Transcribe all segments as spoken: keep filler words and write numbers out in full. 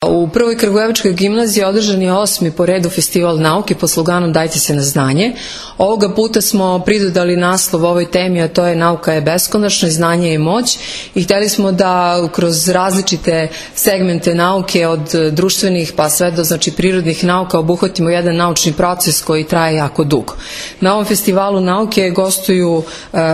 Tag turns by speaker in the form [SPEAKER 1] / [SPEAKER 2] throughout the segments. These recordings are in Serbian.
[SPEAKER 1] U Prvoj Kragujevačkoj gimnaziji održan je osmi po redu festival nauke pod sloganom Dajte se na znanje. Ovoga puta smo pridodali naslov ovoj temi, a to je Nauka je beskonačna, znanje je moć, i hteli smo da kroz različite segmente nauke, od društvenih pa sve do znači prirodnih nauka, obuhvatimo jedan naučni proces koji traje jako dugo. Na ovom festivalu nauke gostuju um,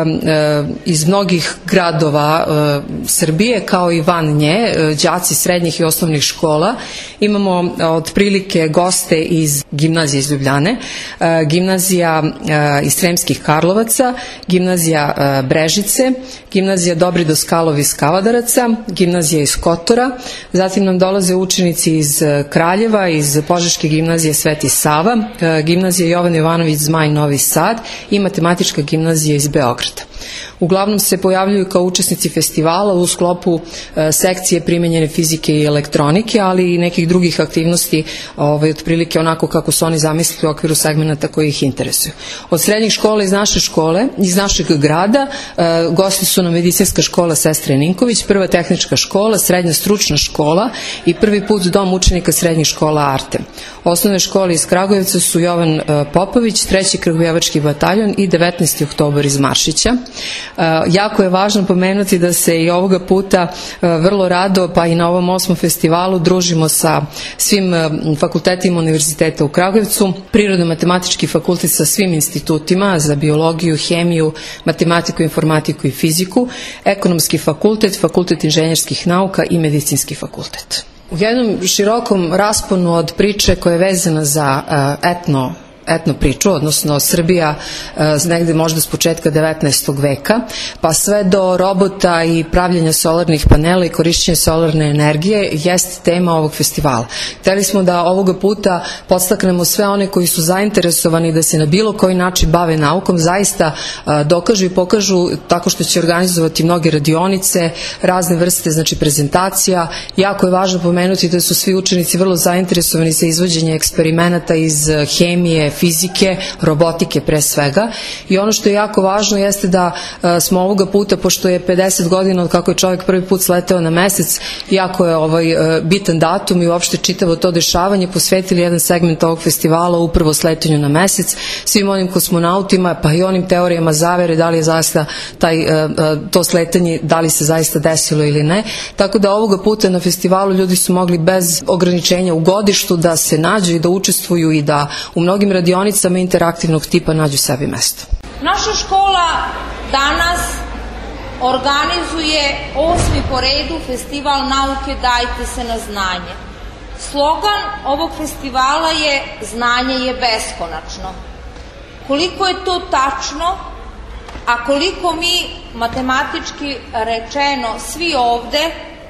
[SPEAKER 1] um, iz mnogih gradova um, Srbije, kao i van nje, đaci srednjih i osnovnih škola. Imamo otprilike goste iz gimnazije iz Ljubljane, gimnazija iz Sremskih Karlovaca, gimnazija Brežice, gimnazija Dobri Doskalov iz Kavadaraca, gimnazija iz Kotora, zatim nam dolaze učenici iz Kraljeva, iz Požeške gimnazije Sveti Sava, gimnazija Jovan Jovanović Zmaj Novi Sad i matematička gimnazija iz Beograda. Uglavnom se pojavljuju kao učesnici festivala u sklopu e, sekcije primenjene fizike i elektronike, ali i nekih drugih aktivnosti, ovaj, otprilike onako kako su oni zamislili u okviru segmenta koji ih interesuju. Od srednjih škola iz naše škole, iz našeg grada, e, gosti su nam Medicinska škola Sestre Ninković, Prva tehnička škola, Srednja stručna škola i prvi put Dom učenika srednjih škola Artem. Osnovne škole iz Kragujevca su Jovan e, Popović, Treći Kragujevački bataljon i devetnaesti oktobar iz Maršića. Uh, jako je važno pomenuti da se i ovoga puta uh, vrlo rado, pa i na ovom osmom festivalu, družimo sa svim uh, fakultetima univerziteta u Kragujevcu, Prirodno-matematički fakultet sa svim institutima za biologiju, hemiju, matematiku, informatiku i fiziku, Ekonomski fakultet, Fakultet inženjerskih nauka i Medicinski fakultet. U jednom širokom rasponu od priče koja je vezana za uh, etno etno priču, odnosno Srbija negde možda s početka devetnaestog veka, pa sve do robota i pravljenja solarnih panela i korišćenja solarne energije jest tema ovog festivala. Hteli smo da ovoga puta podstaknemo sve one koji su zainteresovani da se na bilo koji način bave naukom, zaista dokažu i pokažu tako što će organizovati mnoge radionice, razne vrste znači prezentacija. Jako je važno pomenuti da su svi učenici vrlo zainteresovani za izvođenje eksperimenata iz hemije, fizike, robotike pre svega, i ono što je jako važno jeste da a, smo ovoga puta, pošto je pedeset godina od kako je čovjek prvi put sleteo na mesec, jako je ovaj a, bitan datum i uopšte čitavo to dešavanje, posvetili jedan segment ovog festivala upravo sletenju na mesec, svim onim kosmonautima, pa i onim teorijama zavere, da li je zaista taj, a, a, to sletanje, da li se zaista desilo ili ne, tako da ovoga puta na festivalu ljudi su mogli bez ograničenja u godištu da se nađu i da učestvuju i da u mnogim radionicama interaktivnog tipa nađu sebi mesto.
[SPEAKER 2] Naša škola danas organizuje osmi po redu festival nauke Dajte se na znanje. Slogan ovog festivala je Znanje je beskonačno. Koliko je to tačno, a koliko mi matematički rečeno svi ovde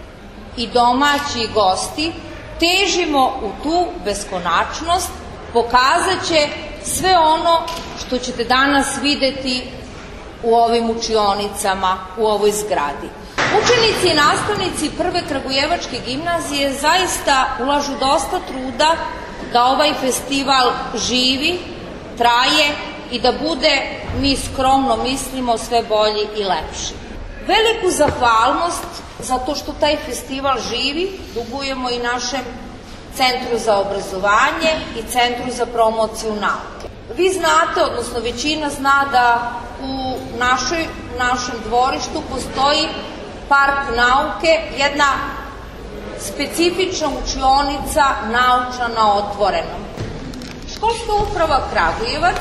[SPEAKER 2] i domaći i gosti težimo u tu beskonačnost, pokazat će sve ono što ćete danas videti u ovim učionicama, u ovoj zgradi. Učenici i nastavnici Prve Kragujevačke gimnazije zaista ulažu dosta truda da ovaj festival živi, traje i da bude, mi skromno mislimo, sve bolji i lepši. Veliku zahvalnost za to što taj festival živi dugujemo i našem Centru za obrazovanje i Centru za promociju nauke. Vi znate, odnosno većina zna da u našoj, našem dvorištu postoji park nauke, jedna specifična učionica naučna na otvorenom. Školska uprava Kragujevac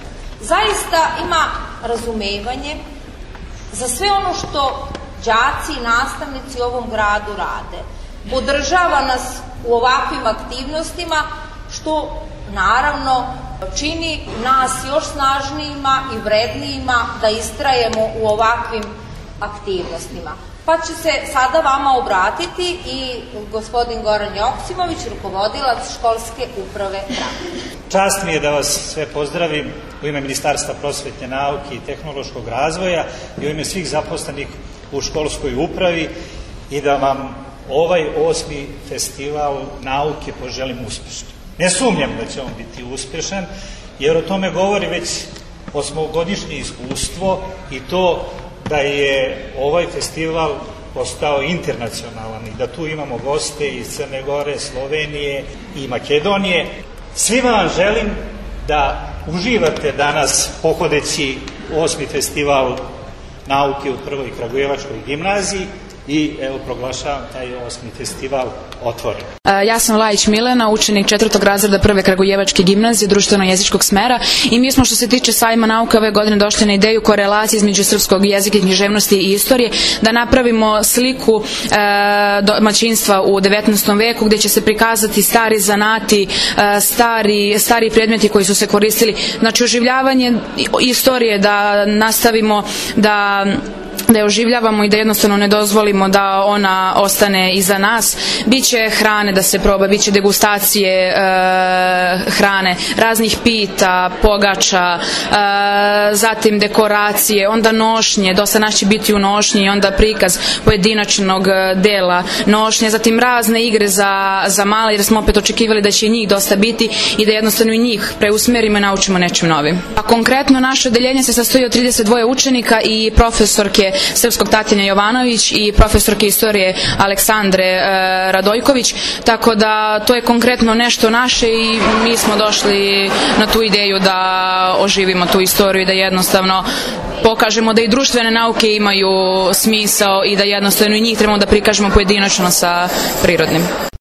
[SPEAKER 2] zaista ima razumevanje za sve ono što đaci i nastavnici u ovom gradu rade. Podržava nas u ovakvim aktivnostima, što naravno čini nas još snažnijima i vrednijima da istrajemo u ovakvim aktivnostima. Pa će se sada vama obratiti i gospodin Goran Joksimović, rukovodilac školske uprave Kragujevac.
[SPEAKER 3] Čast mi je da vas sve pozdravim u ime Ministarstva prosvetne nauke i tehnološkog razvoja i u ime svih zaposlenih u školskoj upravi i da vam ovaj osmi festival nauke poželim uspešno. Ne sumnjam da će on biti uspešan, jer o tome govori već osmogodišnje iskustvo i to da je ovaj festival postao internacionalan i da tu imamo goste iz Crne Gore, Slovenije i Makedonije. Svima vam želim da uživate danas pohodeći osmi festival nauke u Prvoj Kragujevačkoj gimnaziji i evo proglašavam taj osmi festival otvoren.
[SPEAKER 4] Ja sam Lajić Milena, učenik četvrtog razreda Prve Kragujevačke gimnazije društveno-jezičkog smera i mi smo što se tiče sajma nauke ove godine došli na ideju korelacije između srpskog jezika, književnosti i istorije, da napravimo sliku e, domaćinstva u devetnaestom veku gde će se prikazati stari zanati, e, stari, stari predmeti koji su se koristili, znači oživljavanje istorije, da nastavimo da da je oživljavamo i da jednostavno ne dozvolimo da ona ostane iza nas. Biće hrane da se proba, biće degustacije e, hrane, raznih pita, pogača, e, zatim dekoracije, onda nošnje, dosta nas će biti u nošnji i onda prikaz pojedinačnog dela nošnje, zatim razne igre za, za male, jer smo opet očekivali da će njih dosta biti i da jednostavno i njih preusmerimo i naučimo nečim novim. A konkretno naše odeljenje se sastoji od trideset dva učenika i profesorke srpskog Tatjana Jovanović i profesorke istorije Aleksandre e, Radojković, tako da to je konkretno nešto naše i mi smo došli na tu ideju da oživimo tu istoriju i da jednostavno pokažemo da i društvene nauke imaju smisao i da jednostavno i njih trebamo da prikažemo pojedinačno sa prirodnim.